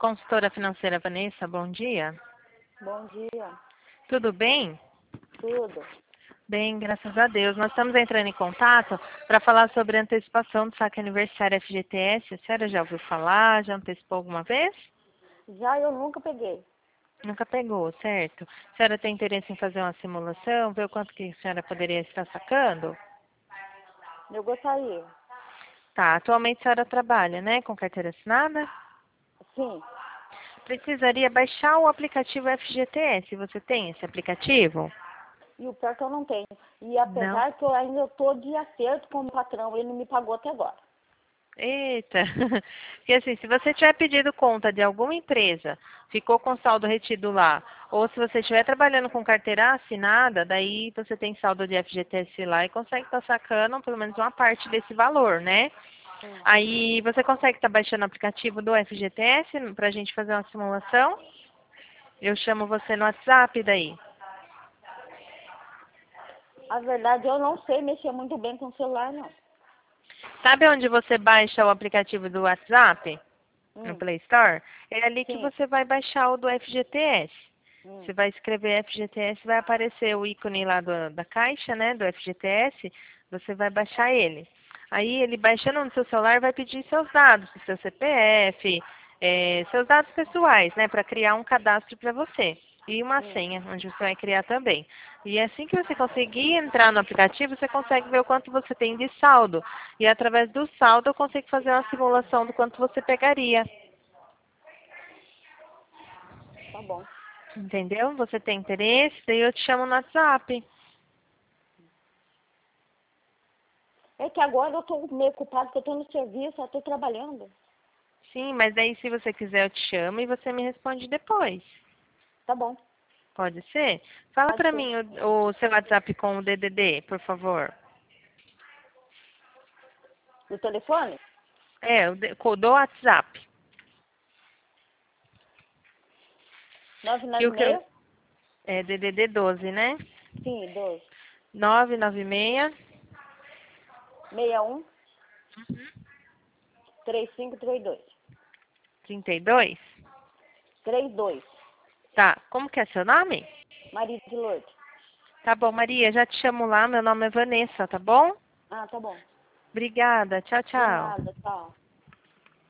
Consultora financeira Vanessa, bom dia. Bom dia. Tudo bem? Tudo. Bem, graças a Deus. Nós estamos entrando em contato para falar sobre a antecipação do saque aniversário FGTS. A senhora já ouviu falar? Já antecipou alguma vez? Já eu nunca peguei. Nunca pegou, certo? A senhora tem interesse em fazer uma simulação, ver o quanto que a senhora poderia estar sacando? Eu gostaria. Tá, atualmente a senhora trabalha, né, com carteira assinada? Sim. Precisaria baixar o aplicativo FGTS. Você tem esse aplicativo? E o pior é que eu não tenho. E Não. apesar que eu ainda estou de acerto com o patrão, ele não me pagou até agora. Eita! Porque assim, se você tiver pedido conta de alguma empresa, ficou com saldo retido lá, ou se você estiver trabalhando com carteira assinada, daí você tem saldo de FGTS lá e consegue estar sacando pelo menos uma parte desse valor, né? Aí você consegue estar baixando o aplicativo do FGTS para a gente fazer uma simulação? Eu chamo você no WhatsApp daí. A verdade, eu não sei mexer muito bem com o celular, não. Sabe onde você baixa o aplicativo do WhatsApp? No Hum. Play Store? É ali que Sim. você vai baixar o do FGTS. Hum. Você vai escrever FGTS, vai aparecer o ícone lá da caixa, né, do FGTS, você vai baixar ele. Aí ele baixando no seu celular vai pedir seus dados, o seu CPF, seus dados pessoais, né, para criar um cadastro para você. E uma senha, onde você vai criar também. E assim que você conseguir entrar no aplicativo, você consegue ver o quanto você tem de saldo. E através do saldo eu consigo fazer uma simulação do quanto você pegaria. Tá bom. Entendeu? Você tem interesse? Daí eu te chamo no WhatsApp. É que agora eu estou meio ocupado, porque eu estou no serviço, eu estou trabalhando. Sim, mas daí se você quiser eu te chamo e você me responde depois. Tá bom. Pode ser? Fala Pode pra ser. mim o seu WhatsApp com o DDD, por favor. No telefone? É, do WhatsApp. Que o que 996? é DDD 12, né? Sim, 12. 996 61 3532. 32. 32. Tá, como que é seu nome? Maria de Lourdes. Tá bom, Maria, já te chamo lá, meu nome é Vanessa, tá bom? Ah, tá bom. Obrigada, tchau, De tchau. nada, tchau.